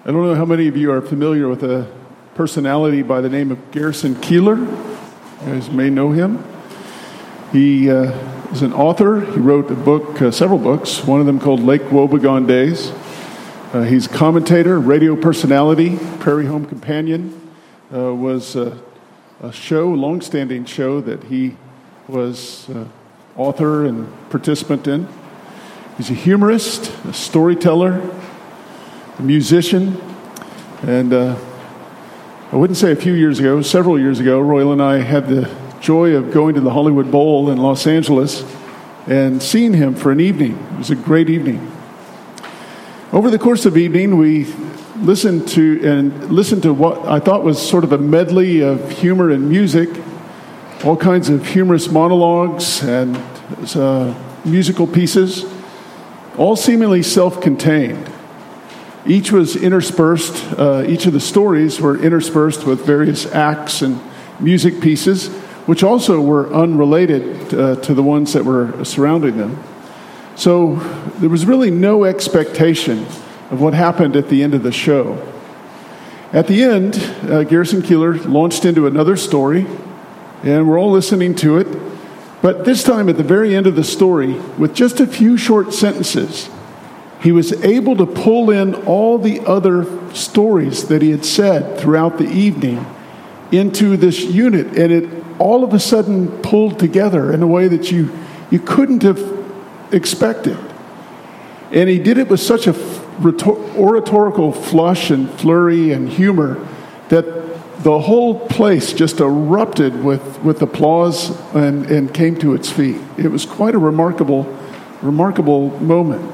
I don't know how many of you are familiar with a personality by the name of Garrison Keillor. You guys may know him. He is an author. He wrote a book, several books, one of them called Lake Wobegon Days. He's a commentator, radio personality. Prairie Home Companion was a long-standing show that he was author and participant in. He's a humorist, a storyteller, a musician, and I wouldn't say a few years ago, several years ago, Royal and I had the joy of going to the Hollywood Bowl in Los Angeles and seeing him for an evening. It was a great evening. Over the course of the evening, we listened to what I thought was sort of a medley of humor and music, all kinds of humorous monologues and musical pieces, all seemingly self-contained. Each was interspersed, each of the stories were interspersed with various acts and music pieces, which also were unrelated to the ones that were surrounding them. So there was really no expectation of what happened at the end of the show. At the end, Garrison Keillor launched into another story, and we're all listening to it. But this time, at the very end of the story, with just a few short sentences, he was able to pull in all the other stories that he had said throughout the evening into this unit, and it all of a sudden pulled together in a way that you couldn't have expected. And he did it with such a oratorical flush and flurry and humor that the whole place just erupted with applause and came to its feet. It was quite a remarkable moment.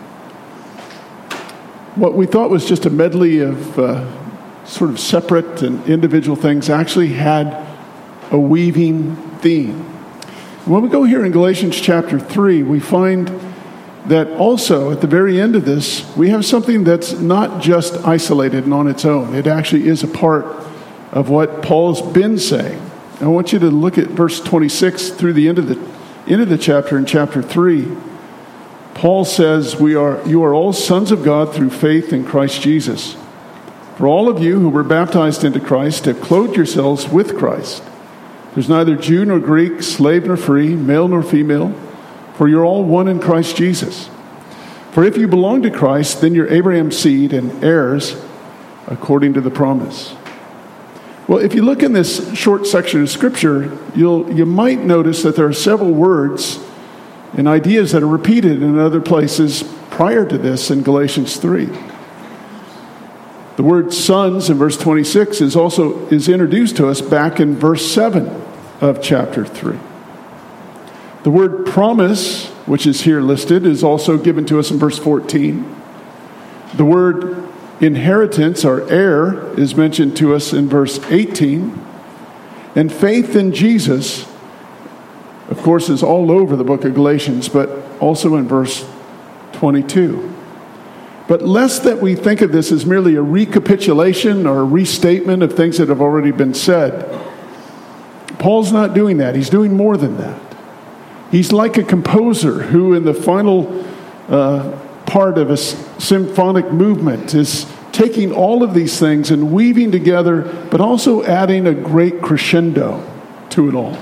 What we thought was just a medley of sort of separate and individual things actually had a weaving theme. When we go here in Galatians chapter 3, we find that also at the very end of this, we have something that's not just isolated and on its own. It actually is a part of what Paul's been saying. I want you to look at verse 26 through the end of the chapter in chapter 3. Paul says, you are all sons of God through faith in Christ Jesus. For all of you who were baptized into Christ have clothed yourselves with Christ. There's neither Jew nor Greek, slave nor free, male nor female, for you're all one in Christ Jesus. For if you belong to Christ, then you're Abraham's seed and heirs according to the promise. Well, if you look in this short section of Scripture, you might notice that there are several words and ideas that are repeated in other places prior to this in Galatians 3. The word sons in verse 26 is introduced to us back in verse 7 of chapter 3. The word promise, which is here listed, is also given to us in verse 14. The word inheritance or heir is mentioned to us in verse 18. And faith in Jesus, of course, is all over the book of Galatians, but also in verse 22. But lest that we think of this as merely a recapitulation or a restatement of things that have already been said, Paul's not doing that. He's doing more than that. He's like a composer who in the final part of a symphonic movement is taking all of these things and weaving together, but also adding a great crescendo to it all.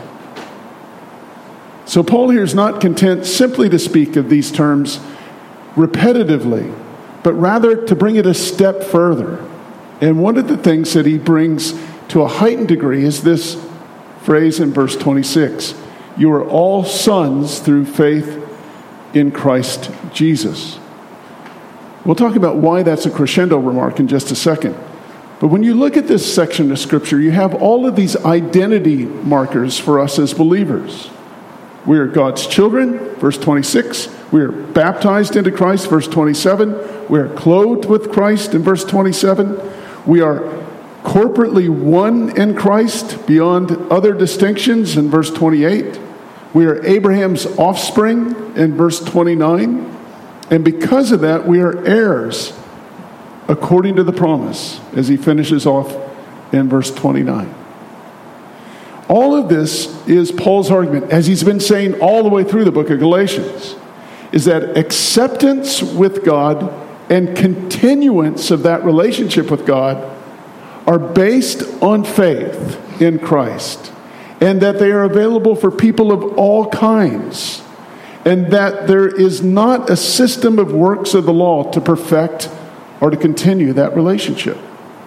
So Paul here is not content simply to speak of these terms repetitively, but rather to bring it a step further. And one of the things that he brings to a heightened degree is this phrase in verse 26. You are all sons through faith in Christ Jesus. We'll talk about why that's a crescendo remark in just a second. But when you look at this section of Scripture, you have all of these identity markers for us as believers. We are God's children, verse 26. We are baptized into Christ, verse 27. We are clothed with Christ in verse 27. We are corporately one in Christ beyond other distinctions in verse 28. We are Abraham's offspring in verse 29. And because of that, we are heirs according to the promise, as he finishes off in verse 29. All of this is Paul's argument, as he's been saying all the way through the book of Galatians, is that acceptance with God and continuance of that relationship with God are based on faith in Christ, and that they are available for people of all kinds, and that there is not a system of works of the law to perfect or to continue that relationship.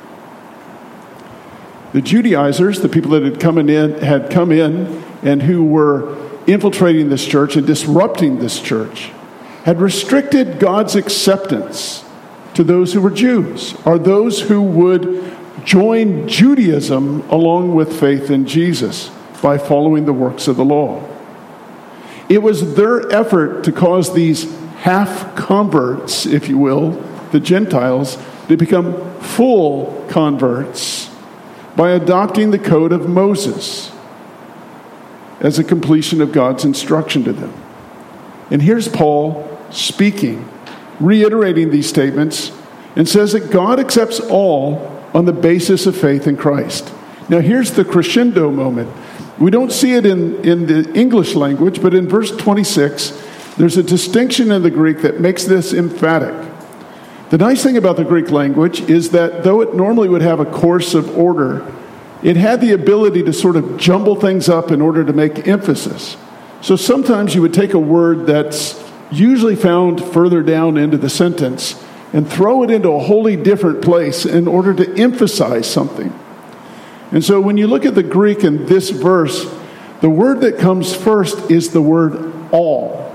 The Judaizers, the people that had come in and who were infiltrating this church and disrupting this church, had restricted God's acceptance to those who were Jews, or those who would join Judaism along with faith in Jesus by following the works of the law. It was their effort to cause these half-converts, if you will, the Gentiles, to become full converts by adopting the code of Moses as a completion of God's instruction to them. And here's Paul speaking, reiterating these statements, and says that God accepts all on the basis of faith in Christ. Now here's the crescendo moment. We don't see it in the English language, but in verse 26, there's a distinction in the Greek that makes this emphatic. The nice thing about the Greek language is that though it normally would have a course of order, it had the ability to sort of jumble things up in order to make emphasis. So sometimes you would take a word that's usually found further down into the sentence and throw it into a wholly different place in order to emphasize something. And so when you look at the Greek in this verse, the word that comes first is the word all.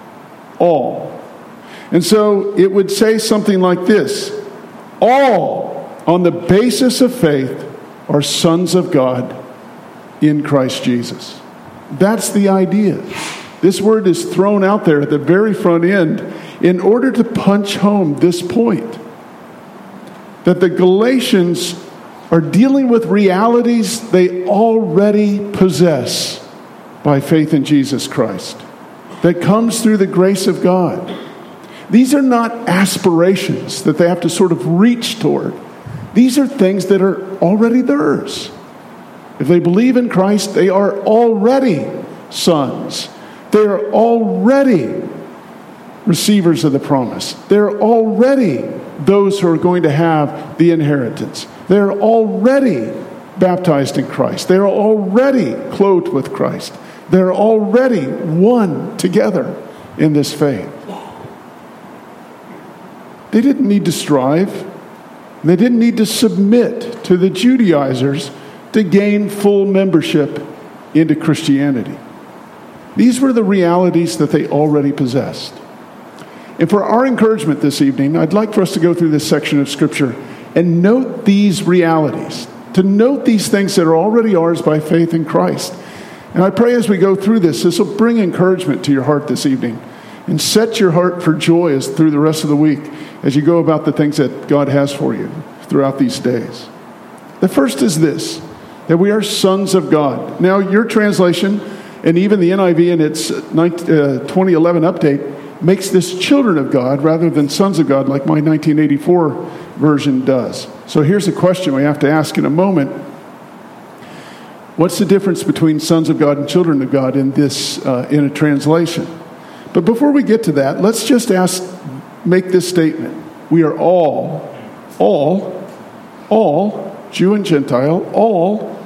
All. And so it would say something like this: all, on the basis of faith, are sons of God in Christ Jesus. That's the idea. This word is thrown out there at the very front end in order to punch home this point, that the Galatians are dealing with realities they already possess by faith in Jesus Christ, that comes through the grace of God. These are not aspirations that they have to sort of reach toward. These are things that are already theirs. If they believe in Christ, they are already sons. They are already receivers of the promise. They're already those who are going to have the inheritance. They're already baptized in Christ. They're already clothed with Christ. They're already one together in this faith. They didn't need to strive. They didn't need to submit to the Judaizers to gain full membership into Christianity. These were the realities that they already possessed. And for our encouragement this evening, I'd like for us to go through this section of Scripture and note these realities, to note these things that are already ours by faith in Christ. And I pray as we go through this will bring encouragement to your heart this evening and set your heart for joy as through the rest of the week as you go about the things that God has for you throughout these days. The first is this, that we are sons of God. Now, your translation, and even the NIV in its 2011 update, makes this children of God rather than sons of God like my 1984 version does. So here's a question we have to ask in a moment. What's the difference between sons of God and children of God in this in a translation? But before we get to that, let's just make this statement. We are all, Jew and Gentile, all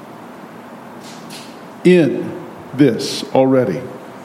in this already.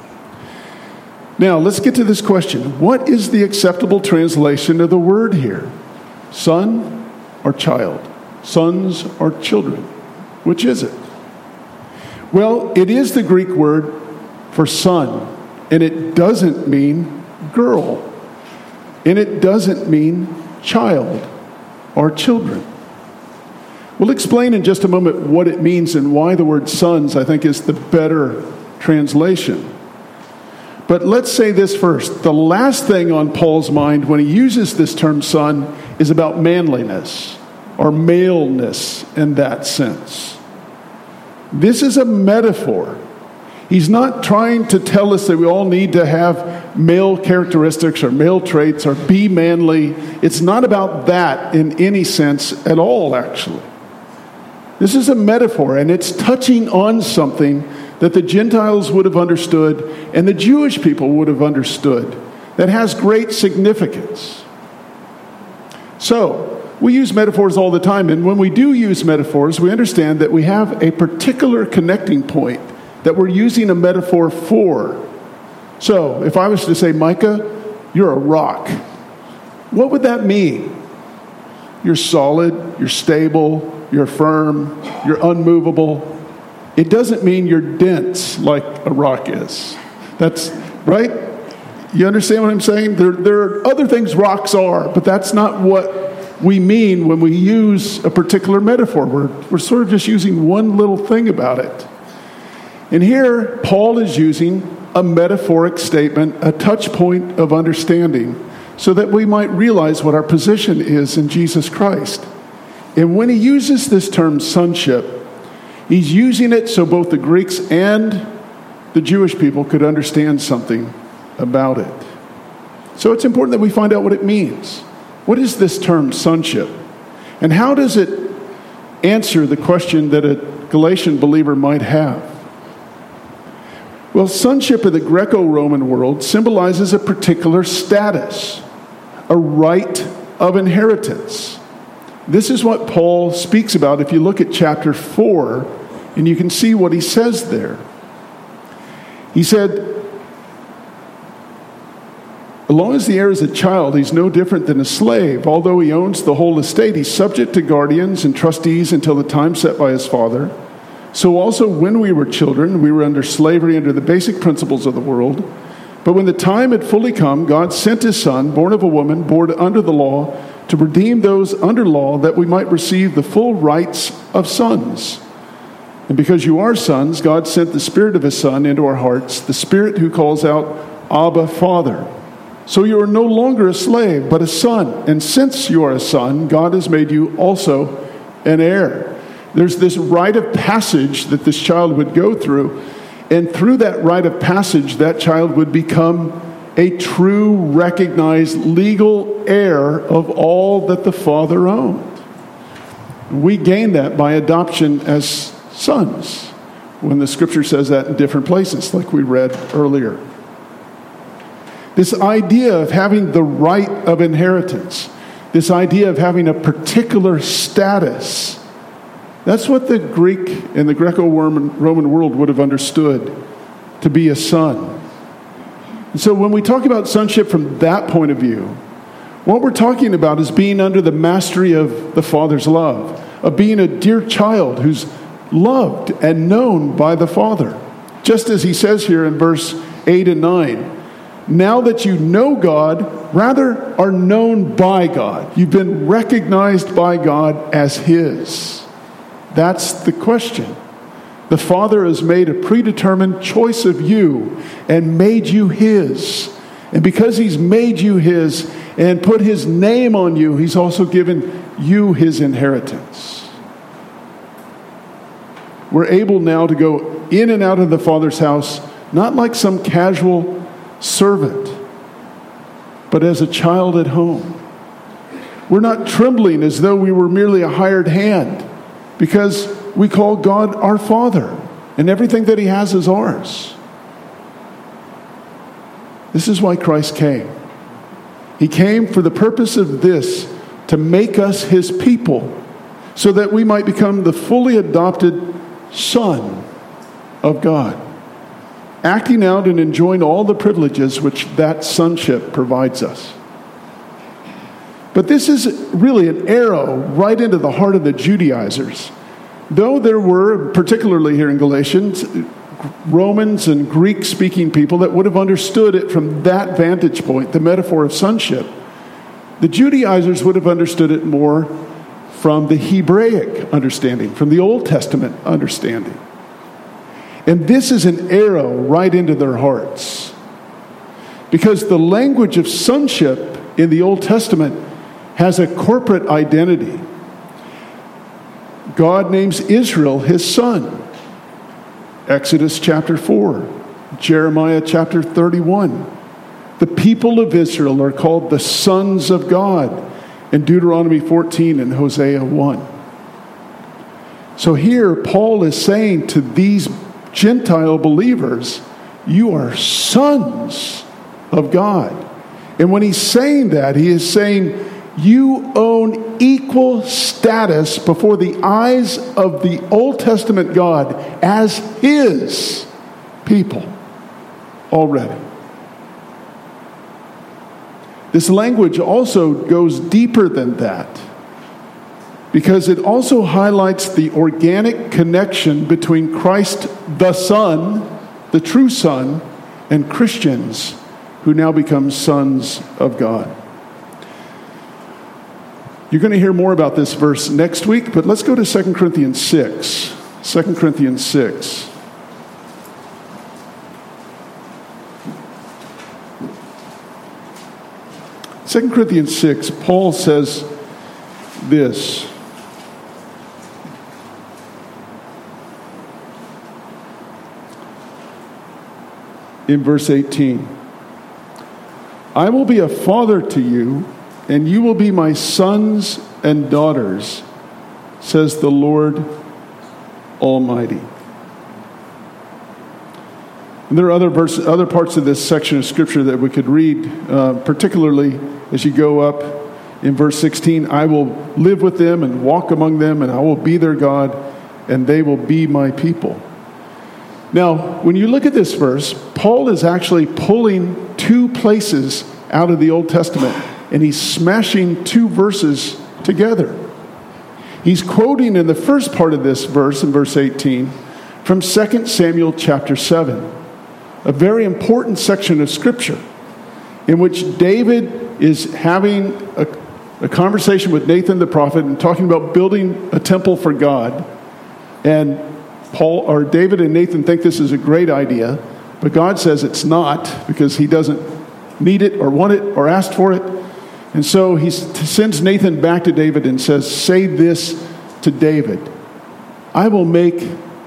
Now, let's get to this question. What is the acceptable translation of the word here? Son or child? Sons or children? Which is it? Well, it is the Greek word for son, and it doesn't mean girl, and it doesn't mean child or children. We'll explain in just a moment what it means and why the word sons, I think, is the better translation. But let's say this first. The last thing on Paul's mind when he uses this term son is about manliness or maleness in that sense. This is a metaphor. He's not trying to tell us that we all need to have male characteristics or male traits or be manly. It's not about that in any sense at all, actually. This is a metaphor, and it's touching on something that the Gentiles would have understood and the Jewish people would have understood that has great significance. So, we use metaphors all the time, and when we do use metaphors, we understand that we have a particular connecting point that we're using a metaphor for. So, if I was to say, Micah, you're a rock, what would that mean? You're solid, you're stable, you're firm, you're unmovable. It doesn't mean you're dense like a rock is. That's right? You understand what I'm saying? There are other things rocks are, but that's not what we mean when we use a particular metaphor. We're sort of just using one little thing about it. And here, Paul is using a metaphoric statement, a touch point of understanding, so that we might realize what our position is in Jesus Christ. And when he uses this term sonship, he's using it so both the Greeks and the Jewish people could understand something about it. So it's important that we find out what it means. What is this term sonship? And how does it answer the question that a Galatian believer might have? Well, sonship in the Greco-Roman world symbolizes a particular status, a right of inheritance. This is what Paul speaks about if you look at chapter 4, and you can see what he says there. He said, as long as the heir is a child, he's no different than a slave. Although he owns the whole estate, he's subject to guardians and trustees until the time set by his father. So also when we were children, we were under slavery under the basic principles of the world. But when the time had fully come, God sent his Son, born of a woman, born under the law, to redeem those under law, that we might receive the full rights of sons. And because you are sons, God sent the Spirit of his Son into our hearts, the Spirit who calls out, Abba, Father. So you are no longer a slave, but a son. And since you are a son, God has made you also an heir. There's this rite of passage that this child would go through. And through that rite of passage, that child would become a true, recognized, legal heir of all that the father owned. We gain that by adoption as sons, when the scripture says that in different places, like we read earlier. This idea of having the right of inheritance, this idea of having a particular status, that's what the Greek and the Greco-Roman world would have understood to be a son. And so when we talk about sonship from that point of view, what we're talking about is being under the mastery of the Father's love, of being a dear child who's loved and known by the Father. Just as he says here in verse 8 and 9, now that you know God, rather are known by God. You've been recognized by God as his. That's the question. The Father has made a predetermined choice of you and made you his. And because he's made you his and put his name on you, he's also given you his inheritance. We're able now to go in and out of the Father's house, not like some casual servant, but as a child at home. We're not trembling as though we were merely a hired hand, because we call God our Father, and everything that he has is ours. This is why Christ came. He came for the purpose of this, to make us his people, so that we might become the fully adopted son of God, acting out and enjoying all the privileges which that sonship provides us. But this is really an arrow right into the heart of the Judaizers. Though there were, particularly here in Galatians, Romans and Greek-speaking people that would have understood it from that vantage point, the metaphor of sonship, the Judaizers would have understood it more from the Hebraic understanding, from the Old Testament understanding. And this is an arrow right into their hearts. Because the language of sonship in the Old Testament has a corporate identity. God names Israel his son. Exodus chapter 4, Jeremiah chapter 31. The people of Israel are called the sons of God in Deuteronomy 14 and Hosea 1. So here Paul is saying to these Gentile believers, you are sons of God. And when he's saying that, he is saying You own equal status before the eyes of the Old Testament God as His people already. This language also goes deeper than that, because it also highlights the organic connection between Christ the Son, the true Son, and Christians who now become sons of God. You're going to hear more about this verse next week, but let's go to 2 Corinthians 6. 2 Corinthians 6. Second Corinthians 6, Paul says this. In verse 18, I will be a father to you, and you will be my sons and daughters, says the Lord Almighty. And there are other parts of this section of Scripture that we could read, particularly as you go up in verse 16. I will live with them and walk among them, and I will be their God, and they will be my people. Now, when you look at this verse, Paul is actually pulling two places out of the Old Testament, and he's smashing two verses together. He's quoting in the first part of this verse, in verse 18, from 2 Samuel chapter 7, a very important section of Scripture in which David is having a conversation with Nathan the prophet and talking about building a temple for God. And David and Nathan think this is a great idea, but God says it's not, because he doesn't need it or want it or ask for it. And so he sends Nathan back to David and says, say this to David, I will make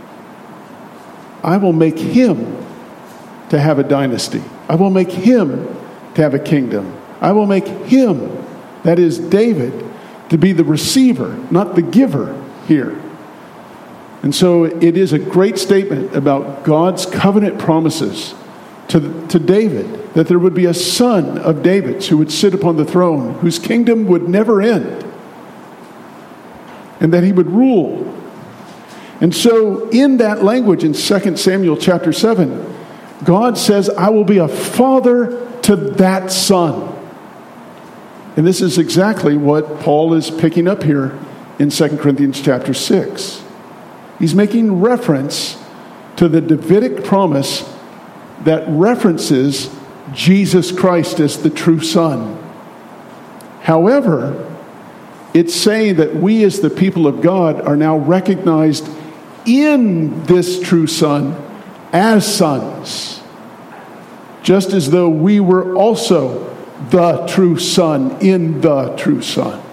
him to have a dynasty. I will make him to have a kingdom. I will make him, that is David, to be the receiver, not the giver here. And so it is a great statement about God's covenant promises to David, that there would be a son of David's who would sit upon the throne, whose kingdom would never end, and that he would rule. And so in that language in 2 Samuel chapter 7, God says, I will be a father to that son. And this is exactly what Paul is picking up here in 2 Corinthians chapter 6. He's making reference to the Davidic promise that references Jesus Christ as the true Son. However, it's saying that we as the people of God are now recognized in this true Son as sons, just as though we were also the true Son in the true Son.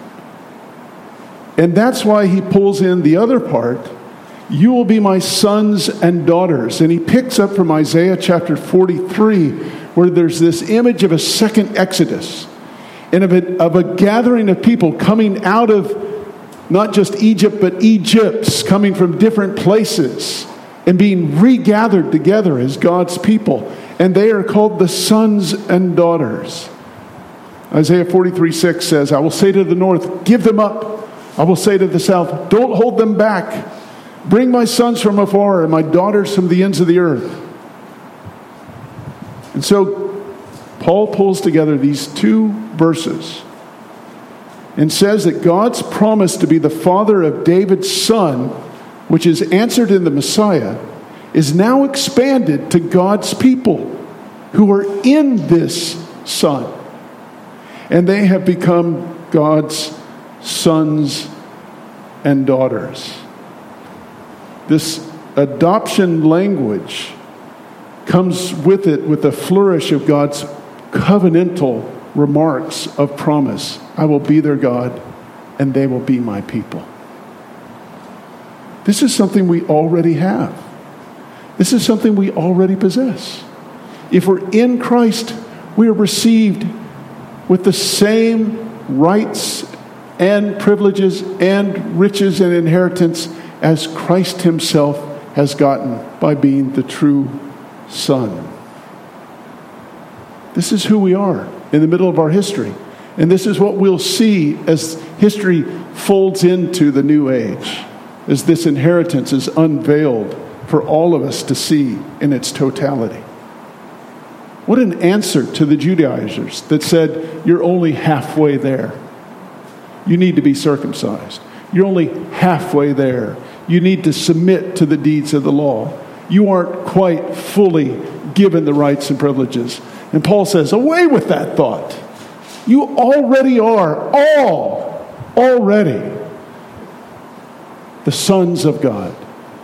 And that's why he pulls in the other part, you will be my sons and daughters. And he picks up from Isaiah chapter 43, where there's this image of a second Exodus, and of a gathering of people coming out of not just Egypt, but Egypts, coming from different places and being regathered together as God's people. And they are called the sons and daughters. Isaiah 43:6 says, I will say to the north, give them up. I will say to the south, don't hold them back. Bring my sons from afar and my daughters from the ends of the earth. And so Paul pulls together these two verses and says that God's promise to be the father of David's son, which is answered in the Messiah, is now expanded to God's people who are in this son. And they have become God's sons and daughters. This adoption language comes with it with a flourish of God's covenantal remarks of promise. I will be their God, and they will be my people. This is something we already have. This is something we already possess. If we're in Christ, we are received with the same rights and privileges and riches and inheritance as Christ himself has gotten by being the true Son. This is who we are in the middle of our history. And this is what we'll see as history folds into the new age, as this inheritance is unveiled for all of us to see in its totality. What an answer to the Judaizers that said, you're only halfway there. You need to be circumcised. You're only halfway there. You need to submit to the deeds of the law. You aren't quite fully given the rights and privileges. And Paul says, away with that thought. You already are already the sons of God.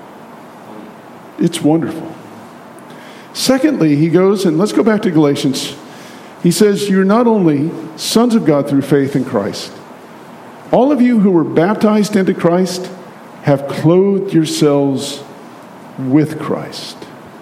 It's wonderful. Secondly, he goes, and let's go back to Galatians. He says, you're not only sons of God through faith in Christ. All of you who were baptized into Christ have clothed yourselves with Christ.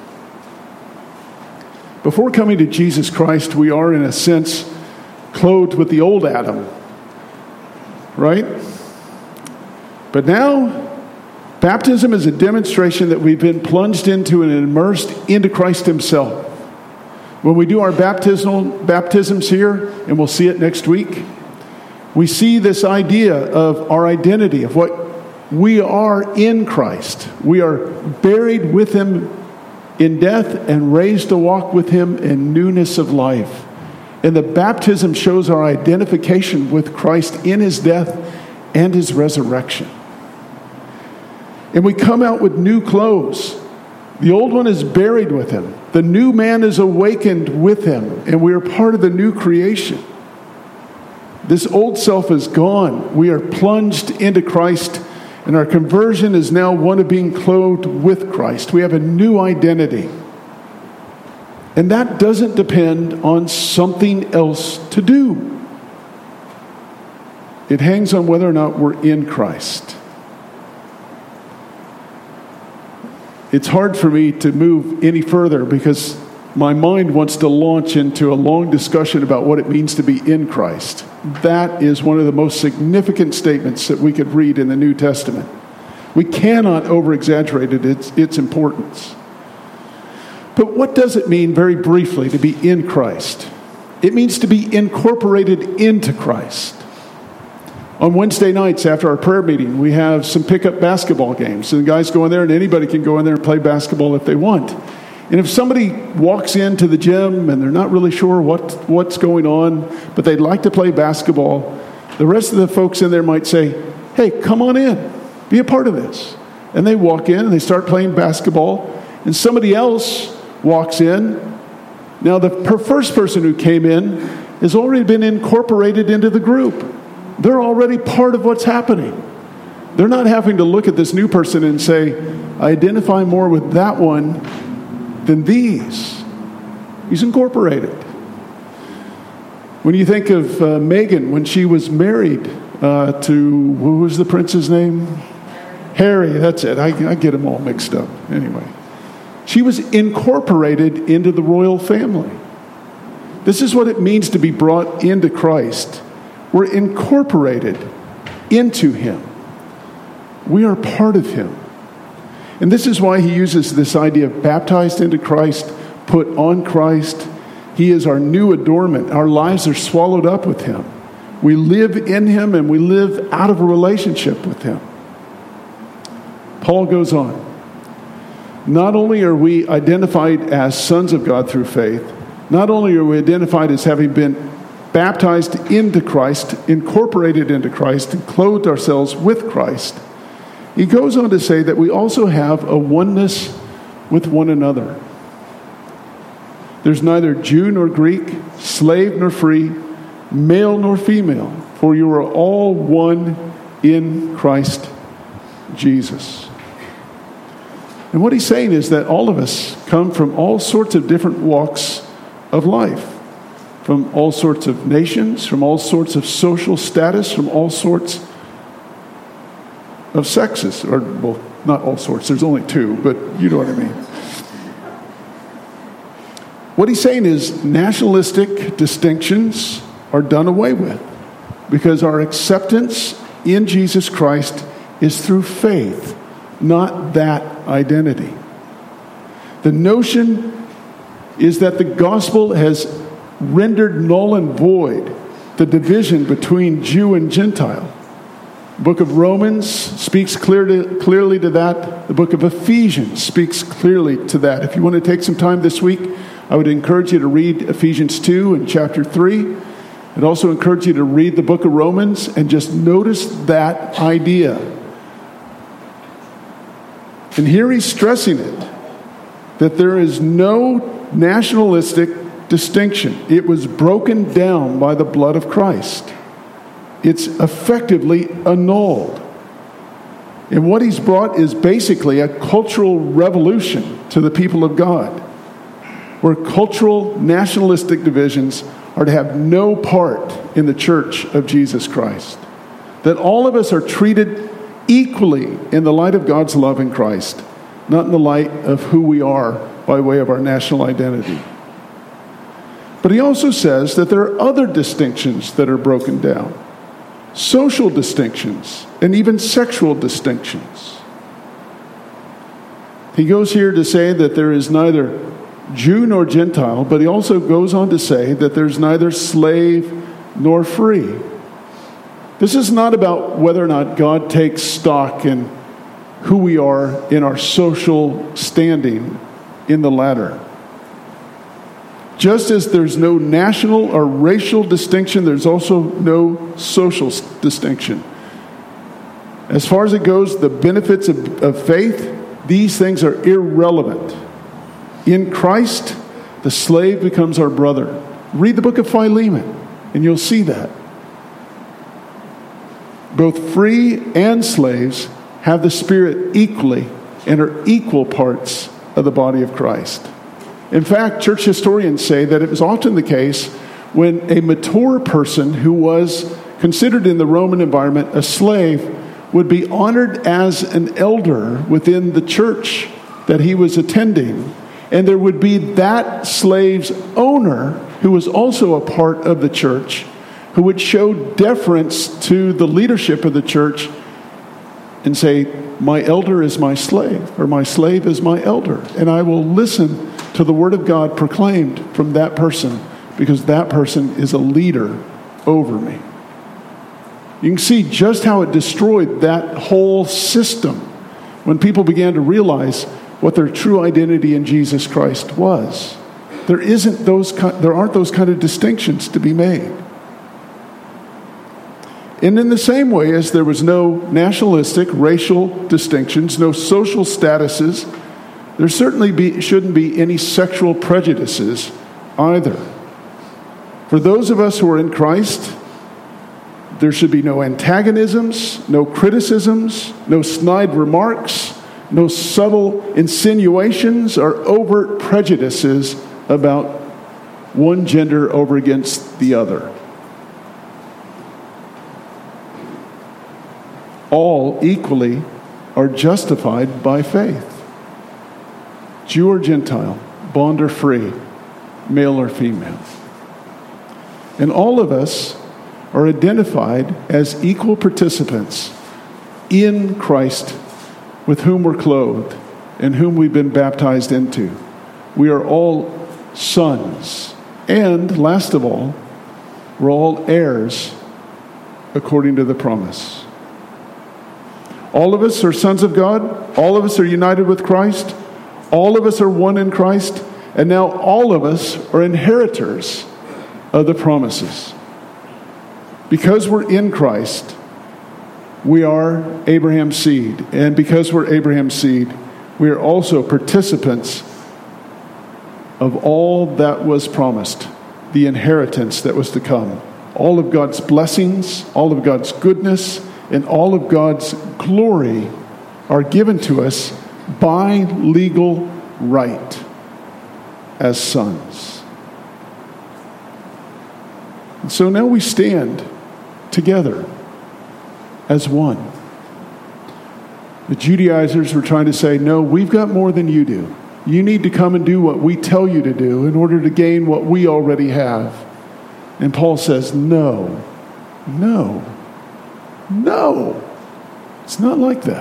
Before coming to Jesus Christ, we are, in a sense, clothed with the old Adam. Right? But now, baptism is a demonstration that we've been plunged into and immersed into Christ himself. When we do our baptisms here, and we'll see it next week, we see this idea of our identity, of what we are in Christ. We are buried with him in death and raised to walk with him in newness of life. And the baptism shows our identification with Christ in his death and his resurrection. And we come out with new clothes. The old one is buried with him. The new man is awakened with him. And we are part of the new creation. This old self is gone. We are plunged into Christ. And our conversion is now one of being clothed with Christ. We have a new identity. And that doesn't depend on something else to do. It hangs on whether or not we're in Christ. It's hard for me to move any further because my mind wants to launch into a long discussion about what it means to be in Christ. That is one of the most significant statements that we could read in the New Testament. We cannot over-exaggerate its importance. But what does it mean, very briefly, to be in Christ? It means to be incorporated into Christ. On Wednesday nights after our prayer meeting, we have some pickup basketball games. And the guys go in there, and anybody can go in there and play basketball if they want. And if somebody walks into the gym and they're not really sure what's going on, but they'd like to play basketball, the rest of the folks in there might say, hey, come on in. Be a part of this. And they walk in and they start playing basketball. And somebody else walks in. Now, the first person who came in has already been incorporated into the group. They're already part of what's happening. They're not having to look at this new person and say, I identify more with that one than these. He's incorporated. When you think of Megan, when she was married to, what was the prince's name? Harry, that's it. I get them all mixed up. Anyway, she was incorporated into the royal family. This is what it means to be brought into Christ. We're incorporated into him. We are part of him. And this is why he uses this idea of baptized into Christ, put on Christ. He is our new adornment. Our lives are swallowed up with him. We live in him and we live out of a relationship with him. Paul goes on. Not only are we identified as sons of God through faith, not only are we identified as having been baptized into Christ, incorporated into Christ, and clothed ourselves with Christ, he goes on to say that we also have a oneness with one another. There's neither Jew nor Greek, slave nor free, male nor female, for you are all one in Christ Jesus. And what he's saying is that all of us come from all sorts of different walks of life, from all sorts of nations, from all sorts of social status, from all sorts of sexes, or, well, not all sorts, there's only two, but you know what I mean. What he's saying is nationalistic distinctions are done away with because our acceptance in Jesus Christ is through faith, not that identity. The notion is that the gospel has rendered null and void the division between Jew and Gentile. The book of Romans speaks clearly to that. The book of Ephesians speaks clearly to that. If you want to take some time this week, I would encourage you to read Ephesians 2 and chapter 3. I'd also encourage you to read the book of Romans and just notice that idea. And here he's stressing it, that there is no nationalistic distinction. It was broken down by the blood of Christ. It's effectively annulled. And what he's brought is basically a cultural revolution to the people of God, where cultural nationalistic divisions are to have no part in the church of Jesus Christ. That all of us are treated equally in the light of God's love in Christ, not in the light of who we are by way of our national identity. But he also says that there are other distinctions that are broken down. Social distinctions, and even sexual distinctions. He goes here to say that there is neither Jew nor Gentile, but he also goes on to say that there's neither slave nor free. This is not about whether or not God takes stock in who we are in our social standing in the latter. Just as there's no national or racial distinction, there's also no social distinction. As far as it goes, the benefits of faith, these things are irrelevant. In Christ, the slave becomes our brother. Read the book of Philemon, and you'll see that. Both free and slaves have the Spirit equally and are equal parts of the body of Christ. In fact, church historians say that it was often the case when a mature person who was considered in the Roman environment a slave would be honored as an elder within the church that he was attending. And there would be that slave's owner, who was also a part of the church, who would show deference to the leadership of the church and say, my elder is my slave, or my slave is my elder. And I will listen to the word of God proclaimed from that person, because that person is a leader over me. You can see just how it destroyed that whole system when people began to realize what their true identity in Jesus Christ was. There aren't those kind of distinctions to be made. And in the same way as there was no nationalistic, racial distinctions, no social statuses, there certainly shouldn't be any sexual prejudices either. For those of us who are in Christ, there should be no antagonisms, no criticisms, no snide remarks, no subtle insinuations or overt prejudices about one gender over against the other. All equally are justified by faith. Jew or Gentile, bond or free, male or female. And all of us are identified as equal participants in Christ, with whom we're clothed and whom we've been baptized into. We are all sons. And last of all, we're all heirs according to the promise. All of us are sons of God. All of us are united with Christ. All of us are one in Christ. And now all of us are inheritors of the promises. Because we're in Christ, we are Abraham's seed. And because we're Abraham's seed, we are also participants of all that was promised, the inheritance that was to come. All of God's blessings, all of God's goodness, and all of God's glory are given to us by legal right as sons. And so now we stand together as one. The Judaizers were trying to say, no, we've got more than you do. You need to come and do what we tell you to do in order to gain what we already have. And Paul says, no. It's not like that.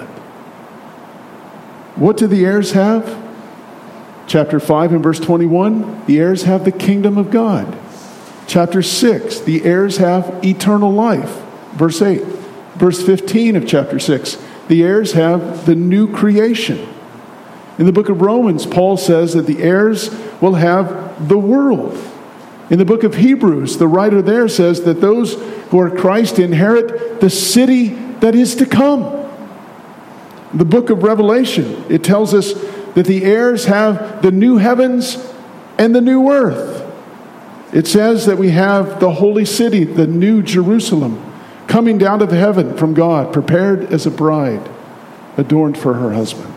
What do the heirs have? Chapter 5 and verse 21, the heirs have the kingdom of God. Chapter 6, the heirs have eternal life. Verse 8. Verse 15 of chapter 6, the heirs have the new creation. In the book of Romans, Paul says that the heirs will have the world. In the book of Hebrews, the writer there says that those who are Christ inherit the city that is to come. In the book of Revelation, it tells us that the heirs have the new heavens and the new earth. It says that we have the holy city, the new Jerusalem, coming down to heaven from God, prepared as a bride, adorned for her husband.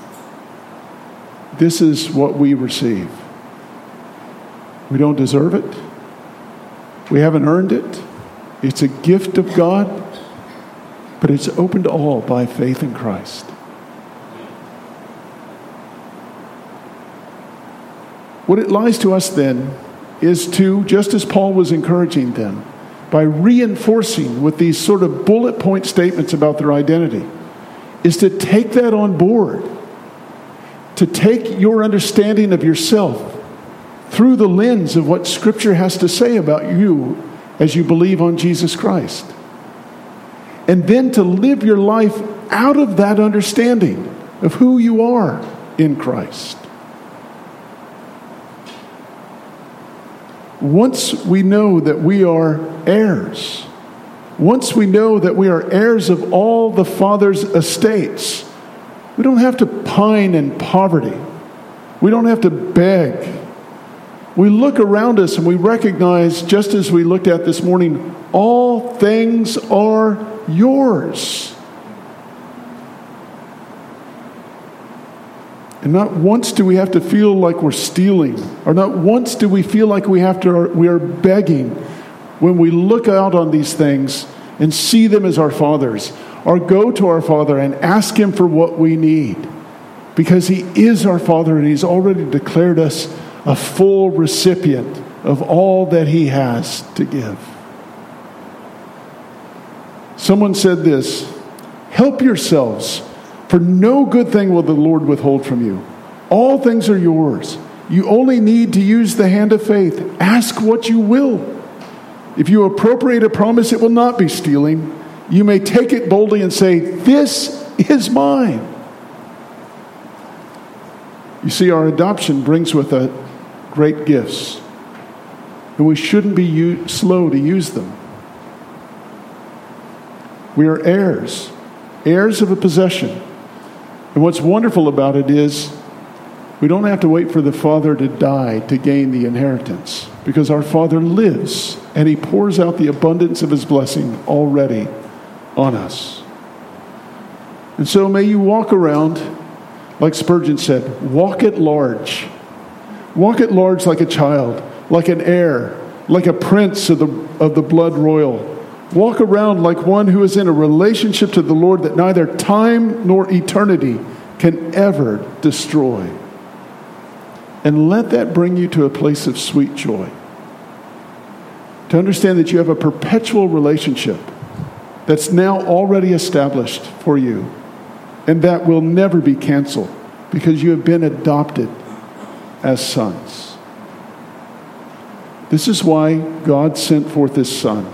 This is what we receive. We don't deserve it. We haven't earned it. It's a gift of God, but it's open to all by faith in Christ. What it lies to us then is to, just as Paul was encouraging them, by reinforcing with these sort of bullet point statements about their identity, is to take that on board, to take your understanding of yourself through the lens of what Scripture has to say about you as you believe on Jesus Christ. And then to live your life out of that understanding of who you are in Christ. Once we know that we are heirs, once we know that we are heirs of all the Father's estates, we don't have to pine in poverty. We don't have to beg. We look around us and we recognize, just as we looked at this morning, all things are yours. And not once do we have to feel like we're stealing, or not once do we feel like we are begging when we look out on these things and see them as our Father's, or go to our Father and ask Him for what we need, because He is our Father and He's already declared us a full recipient of all that He has to give. Someone said this: help yourselves, for no good thing will the Lord withhold from you. All things are yours. You only need to use the hand of faith. Ask what you will. If you appropriate a promise, it will not be stealing. You may take it boldly and say, "This is mine." You see, our adoption brings with it great gifts, and we shouldn't be slow to use them. We are heirs of a possession. And what's wonderful about it is we don't have to wait for the Father to die to gain the inheritance, because our Father lives and He pours out the abundance of His blessing already on us. And so may you walk around, like Spurgeon said, walk at large. Walk at large like a child, like an heir, like a prince of the blood royal. Walk around like one who is in a relationship to the Lord that neither time nor eternity can ever destroy. And let that bring you to a place of sweet joy. To understand that you have a perpetual relationship that's now already established for you, and that will never be canceled because you have been adopted as sons. This is why God sent forth His Son,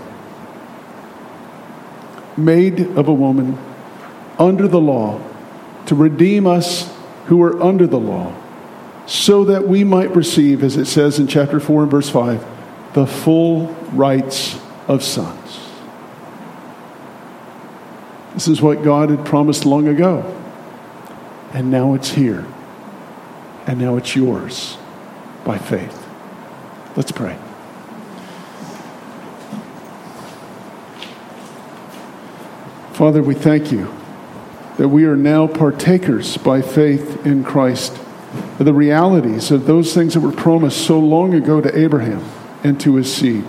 made of a woman, under the law, to redeem us who are under the law, so that we might receive, as it says in chapter 4 and verse 5, the full rights of sons. This is what God had promised long ago. And now it's here. And now it's yours by faith. Let's pray. Father, we thank you that we are now partakers by faith in Christ of the realities of those things that were promised so long ago to Abraham and to his seed.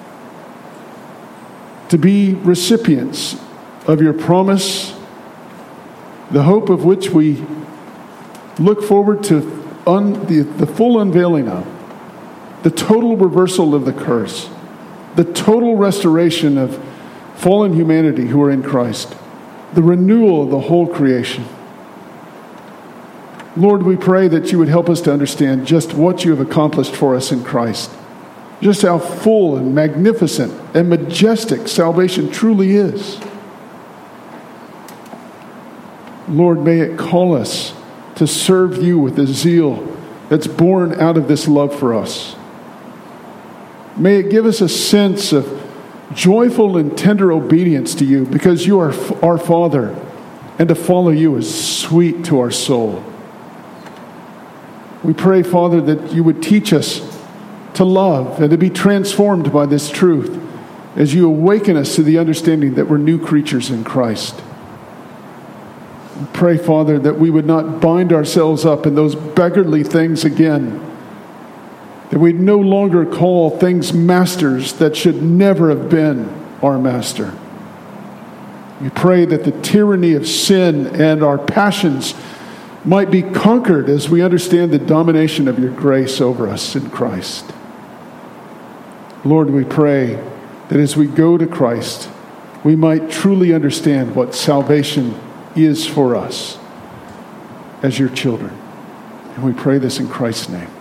To be recipients of your promise, the hope of which we look forward to the full unveiling of, the total reversal of the curse, the total restoration of fallen humanity who are in Christ, the renewal of the whole creation. Lord, we pray that you would help us to understand just what you have accomplished for us in Christ, just how full and magnificent and majestic salvation truly is. Lord, may it call us to serve you with a zeal that's born out of this love for us. May it give us a sense of joyful and tender obedience to you, because you are our Father, and to follow you is sweet to our soul. We pray, Father, that you would teach us to love and to be transformed by this truth as you awaken us to the understanding that we're new creatures in Christ. We pray, Father, that we would not bind ourselves up in those beggarly things again, that we'd no longer call things masters that should never have been our master. We pray that the tyranny of sin and our passions might be conquered as we understand the domination of your grace over us in Christ. Lord, we pray that as we go to Christ, we might truly understand what salvation is for us as your children. And we pray this in Christ's name.